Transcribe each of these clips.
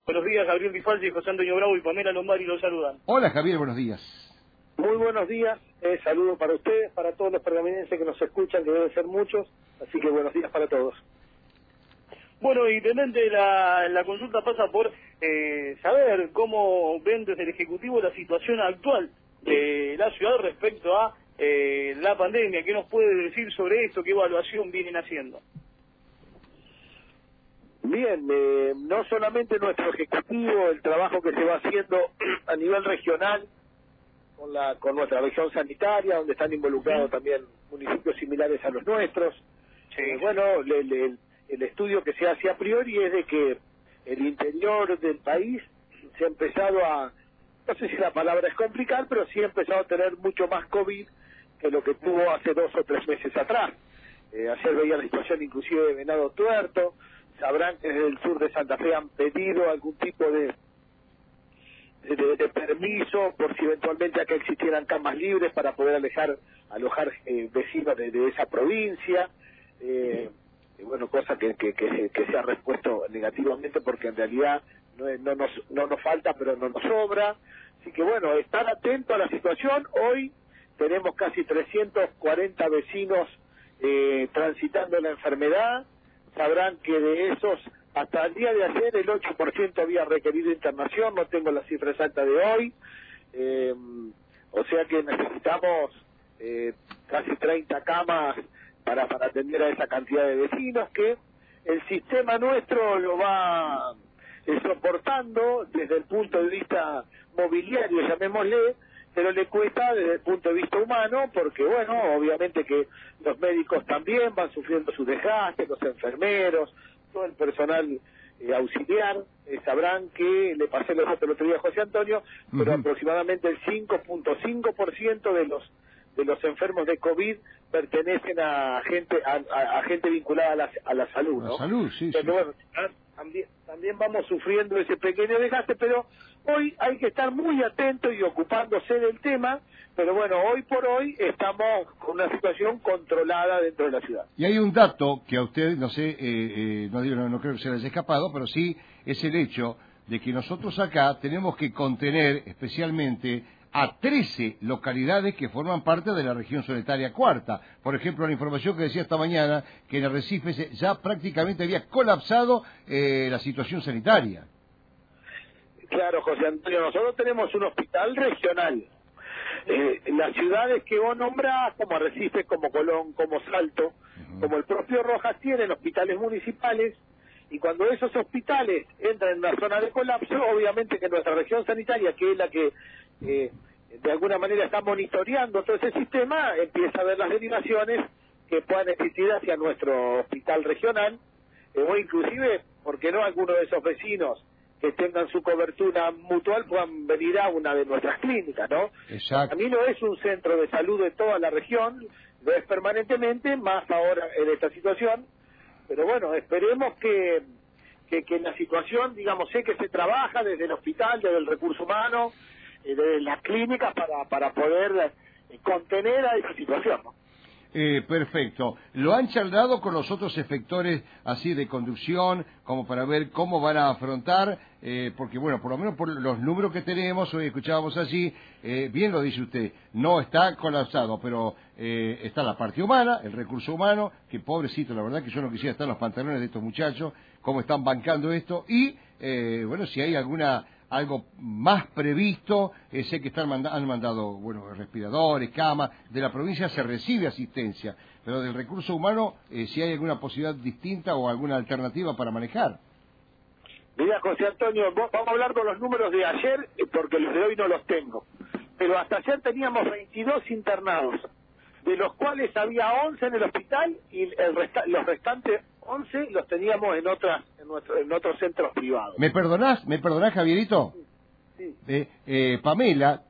Buenos días, Gabriel Di Falsi, José Antonio Bravo y Pamela Lombari los saludan. Hola Javier, buenos días. Muy buenos días, saludo para ustedes, para todos los pergaminenses que nos escuchan, que deben ser muchos, así que buenos días para todos. Bueno, intendente, la consulta pasa por saber cómo ven desde el Ejecutivo la situación actual de la ciudad respecto a la pandemia. ¿Qué nos puede decir sobre esto? ¿Qué evaluación vienen haciendo? Bien, no solamente nuestro Ejecutivo, el trabajo que se va haciendo a nivel regional, con nuestra región sanitaria, donde están involucrados también municipios similares a los nuestros. Sí. Bueno, el estudio que se hace a priori es de que el interior del país se ha empezado a, no sé si la palabra es complicar, pero sí ha empezado a tener mucho más COVID que lo que tuvo hace 2 o 3 meses atrás. Ayer veía la situación inclusive de Venado Tuerto. Sabrán que desde el sur de Santa Fe han pedido algún tipo de permiso por si eventualmente acá existieran camas libres para poder alojar vecinos de esa provincia. Bueno, cosa que se ha respuesto negativamente porque en realidad no nos falta, pero no nos sobra. Así que bueno, estar atento a la situación. Hoy tenemos casi 340 vecinos transitando la enfermedad. Sabrán que de esos, hasta el día de ayer, el 8% había requerido internación, no tengo la cifra exacta de hoy, o sea que necesitamos casi 30 camas para atender a esa cantidad de vecinos, que el sistema nuestro lo va soportando desde el punto de vista mobiliario, llamémosle, pero le cuesta desde el punto de vista humano, porque bueno, obviamente que los médicos también van sufriendo su desgaste, los enfermeros, todo el personal auxiliar. Sabrán que, le pasé los datos el otro día a José Antonio, pero aproximadamente el 5.5% de los enfermos de COVID pertenecen a gente vinculada a la salud, ¿no? La salud, sí, pero, sí. bueno, también vamos sufriendo ese pequeño desgaste, pero hoy hay que estar muy atentos y ocupándose del tema, pero bueno, hoy por hoy estamos con una situación controlada dentro de la ciudad. Y hay un dato que a usted, no sé, no creo que se le haya escapado, pero sí es el hecho de que nosotros acá tenemos que contener especialmente a 13 localidades que forman parte de la región sanitaria cuarta. Por ejemplo, la información que decía esta mañana que en Arrecife ya prácticamente había colapsado la situación sanitaria. Claro, José Antonio, nosotros tenemos un hospital regional. Las ciudades que vos nombrás, como Arrecife, como Colón, como Salto, como el propio Rojas, tienen hospitales municipales, y cuando esos hospitales entran en una zona de colapso, obviamente que nuestra región sanitaria, que es la que de alguna manera está monitoreando todo ese sistema, empieza a ver las derivaciones que puedan existir hacia nuestro hospital regional, o inclusive, ¿por qué no algunos de esos vecinos que tengan su cobertura mutual puedan venir a una de nuestras clínicas, ¿no? Exacto. A mí no es un centro de salud de toda la región, lo es permanentemente, más ahora en esta situación, pero bueno, esperemos que la situación, digamos, sé que se trabaja desde el hospital, desde el recurso humano, desde las clínicas para poder contener a esa situación, ¿no? Perfecto. ¿Lo han charlado con los otros efectores así de conducción, como para ver cómo van a afrontar? Porque, bueno, por lo menos por los números que tenemos, hoy escuchábamos allí, bien lo dice usted, no está colapsado, pero está la parte humana, el recurso humano, que pobrecito, la verdad que yo no quisiera estar en los pantalones de estos muchachos, cómo están bancando esto, y, bueno, si hay algo más previsto, sé que han mandado, bueno, respiradores, camas, de la provincia se recibe asistencia, pero del recurso humano, si hay alguna posibilidad distinta o alguna alternativa para manejar. Mira, José Antonio, vamos a hablar con los números de ayer, porque los de hoy no los tengo, pero hasta ayer teníamos 22 internados, de los cuales había 11 en el hospital y los restantes 11 los teníamos en otros centros privados. ¿Me perdonás, Javierito? Sí. Pamela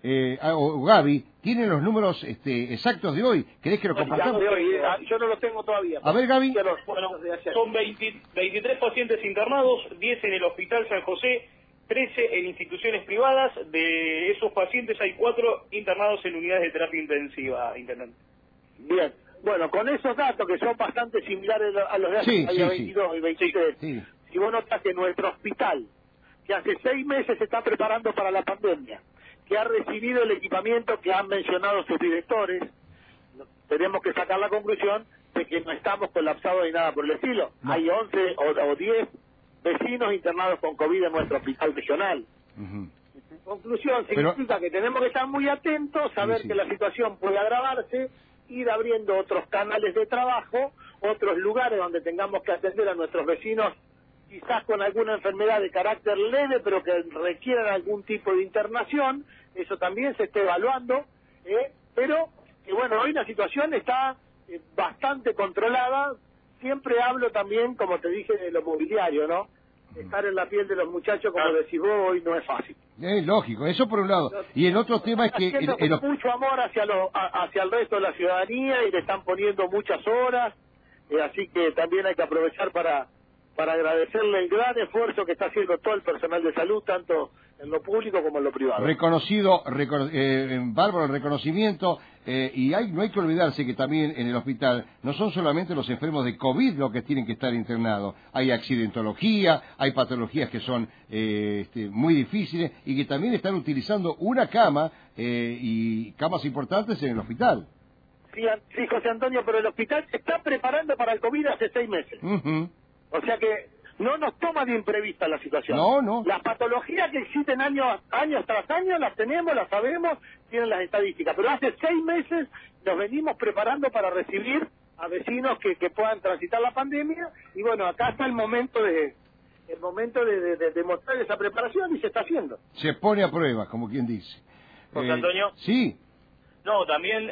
o Gaby tienen los números exactos de hoy. ¿Querés que los compartamos? De hoy, yo no los tengo todavía. A ver, Gaby. Bueno, son 23 pacientes internados, 10 en el Hospital San José, 13 en instituciones privadas. De esos pacientes hay 4 internados en unidades de terapia intensiva, intendente. Bien. Bueno, con esos datos que son bastante similares a los de hace 22 y 23, si vos notás que nuestro hospital que hace 6 meses se está preparando para la pandemia, que ha recibido el equipamiento que han mencionado sus directores, tenemos que sacar la conclusión de que no estamos colapsados ni nada por el estilo. No. Hay 11 o 10 vecinos internados con COVID en nuestro hospital regional. Conclusión, significa que tenemos que estar muy atentos, saber que la situación puede agravarse, ir abriendo otros canales de trabajo, otros lugares donde tengamos que atender a nuestros vecinos, quizás con alguna enfermedad de carácter leve, pero que requieran algún tipo de internación, eso también se está evaluando, pero que bueno, hoy la situación está bastante controlada. Siempre hablo también, como te dije, de lo mobiliario, ¿no? Estar en la piel de los muchachos, como decís vos, hoy no es fácil. Es lógico, eso por un lado. Y el otro tema es que... mucho amor hacia el resto de la ciudadanía y le están poniendo muchas horas, así que también hay que aprovechar para agradecerle el gran esfuerzo que está haciendo todo el personal de salud, tanto en lo público como en lo privado. Bárbaro el reconocimiento, y no hay que olvidarse que también en el hospital no son solamente los enfermos de COVID los que tienen que estar internados, hay accidentología, hay patologías que son muy difíciles y que también están utilizando una cama y camas importantes en el hospital. Sí, José Antonio, pero el hospital se está preparando para el COVID hace 6 meses. O sea que no nos toma de imprevista la situación. No. Las patologías que existen años tras año las tenemos, las sabemos, tienen las estadísticas. Pero hace 6 meses nos venimos preparando para recibir a vecinos que puedan transitar la pandemia. Y bueno, acá está el momento de mostrar esa preparación y se está haciendo. Se pone a prueba, como quien dice. José Antonio. Sí. No, también,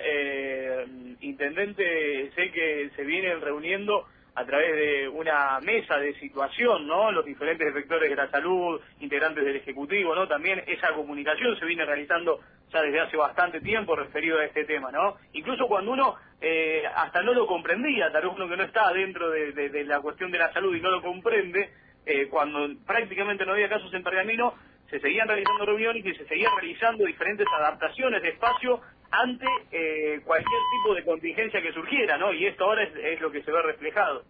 intendente, sé que se vienen reuniendo a través de una mesa de situación, ¿no? Los diferentes efectores de la salud, integrantes del Ejecutivo, ¿no? También esa comunicación se viene realizando ya desde hace bastante tiempo referido a este tema, ¿no? Incluso cuando uno hasta no lo comprendía, tal vez uno que no está dentro de la cuestión de la salud y no lo comprende, cuando prácticamente no había casos en Pergamino, se seguían realizando reuniones y se seguían realizando diferentes adaptaciones de espacio ante cualquier tipo de contingencia que surgiera, ¿no? Y esto ahora es lo que se ve reflejado.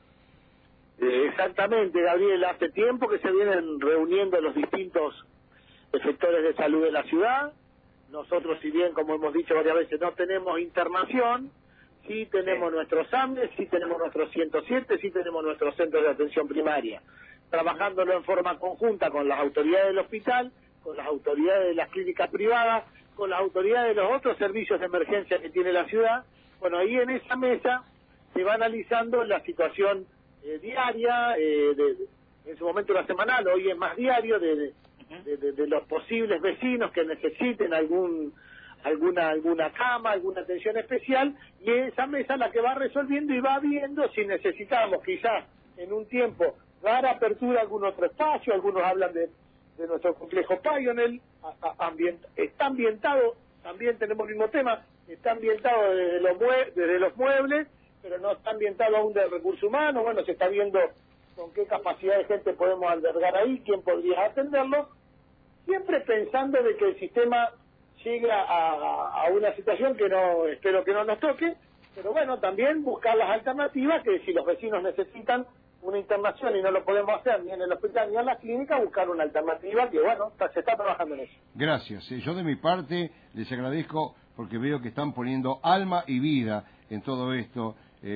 Exactamente, Gabriel, hace tiempo que se vienen reuniendo los distintos efectores de salud de la ciudad. Nosotros, si bien, como hemos dicho varias veces, no tenemos internación, sí tenemos nuestros AMDES, sí tenemos nuestros 107, sí tenemos nuestros centros de atención primaria, trabajándolo en forma conjunta con las autoridades del hospital, con las autoridades de las clínicas privadas, con las autoridades de los otros servicios de emergencia que tiene la ciudad. Bueno, ahí en esa mesa se va analizando la situación diaria, en su momento era semanal, hoy es más diario, de los posibles vecinos que necesiten alguna cama, alguna atención especial, y esa mesa la que va resolviendo y va viendo si necesitamos quizás en un tiempo dar apertura a algún otro espacio. Algunos hablan de nuestro complejo Pioneer, está ambientado, también tenemos el mismo tema, está ambientado desde los muebles, pero no está ambientado aún del recurso humano. Bueno, se está viendo con qué capacidad de gente podemos albergar ahí, quién podría atenderlo, siempre pensando de que el sistema llegue a una situación que espero que no nos toque, pero bueno, también buscar las alternativas, que si los vecinos necesitan una internación y no lo podemos hacer ni en el hospital ni en la clínica, buscar una alternativa que, bueno, se está trabajando en eso. Gracias. Yo de mi parte les agradezco porque veo que están poniendo alma y vida en todo esto.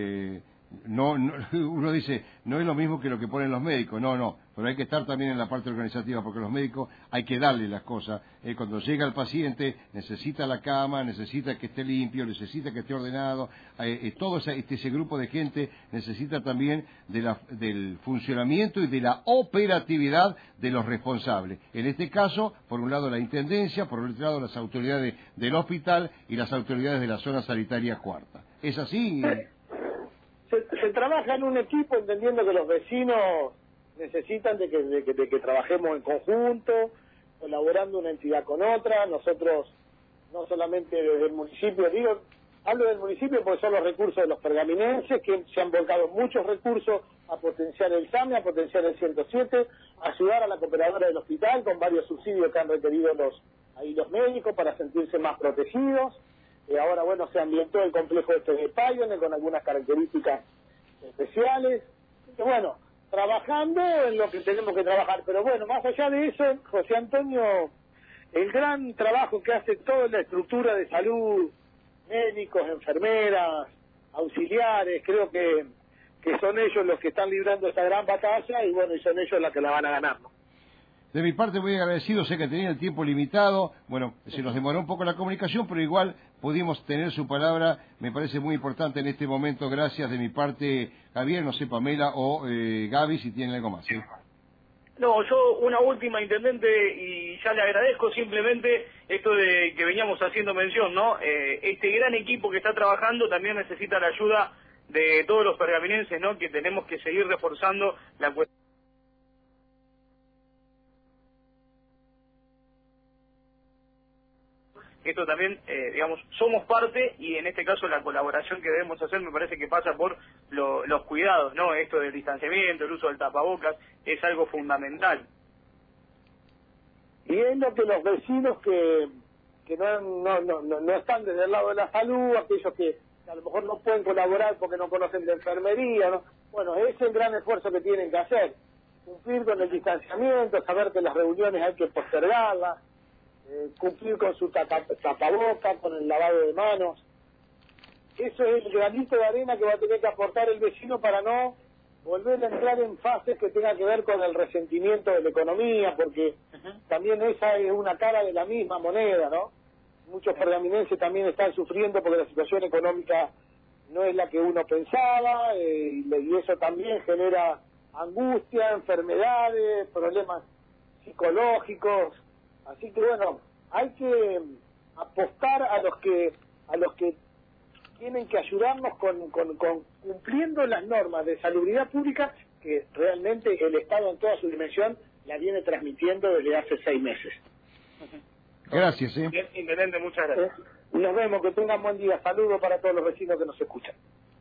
Uno dice, no es lo mismo que lo que ponen los médicos, no, pero hay que estar también en la parte organizativa, porque los médicos hay que darle las cosas. Cuando llega el paciente, necesita la cama, necesita que esté limpio, necesita que esté ordenado, todo ese grupo de gente necesita también del funcionamiento y de la operatividad de los responsables. En este caso, por un lado la Intendencia, por otro lado las autoridades del hospital y las autoridades de la zona sanitaria cuarta. ¿Es así? Se trabaja en un equipo, entendiendo que los vecinos necesitan de que trabajemos en conjunto, colaborando una entidad con otra. Nosotros, no solamente desde el municipio, hablo del municipio porque son los recursos de los pergaminenses, que se han volcado muchos recursos a potenciar el SAME, a potenciar el 107, a ayudar a la cooperadora del hospital con varios subsidios que han requerido los médicos para sentirse más protegidos. Ahora, bueno, se ambientó el complejo de Pioneer con algunas características especiales. Bueno, trabajando en lo que tenemos que trabajar. Pero bueno, más allá de eso, José Antonio, el gran trabajo que hace toda la estructura de salud, médicos, enfermeras, auxiliares, creo que son ellos los que están librando esta gran batalla y bueno, y son ellos los que la van a ganar, ¿no? De mi parte muy agradecido, sé que tenía el tiempo limitado, bueno, se nos demoró un poco la comunicación, pero igual pudimos tener su palabra, me parece muy importante en este momento, gracias de mi parte, Javier, no sé, Pamela o Gaby, si tienen algo más, ¿sí? No, yo una última, intendente, y ya le agradezco simplemente esto de que veníamos haciendo mención, ¿no? Este gran equipo que está trabajando también necesita la ayuda de todos los pergaminenses, ¿no? Que tenemos que seguir reforzando la cuestión. Esto también, digamos, somos parte y en este caso la colaboración que debemos hacer me parece que pasa por los cuidados, ¿no? Esto del distanciamiento, el uso del tapabocas, es algo fundamental. Y es lo que los vecinos que no están desde el lado de la salud, aquellos que a lo mejor no pueden colaborar porque no conocen de enfermería, ¿no? Bueno, ese es el gran esfuerzo que tienen que hacer, cumplir con el distanciamiento, saber que las reuniones hay que postergarlas, cumplir con su tapaboca, con el lavado de manos. Eso es el granito de arena que va a tener que aportar el vecino para no volver a entrar en fases que tengan que ver con el resentimiento de la economía, porque también esa es una cara de la misma moneda, ¿no? Muchos pergaminenses también están sufriendo porque la situación económica no es la que uno pensaba, y eso también genera angustia, enfermedades, problemas psicológicos. Así que bueno, hay que apostar a los que tienen que ayudarnos con cumpliendo las normas de salubridad pública que realmente el Estado en toda su dimensión la viene transmitiendo desde hace 6 meses. Gracias, Bien, intendente, muchas gracias. Nos vemos, que tengan buen día. Saludos para todos los vecinos que nos escuchan.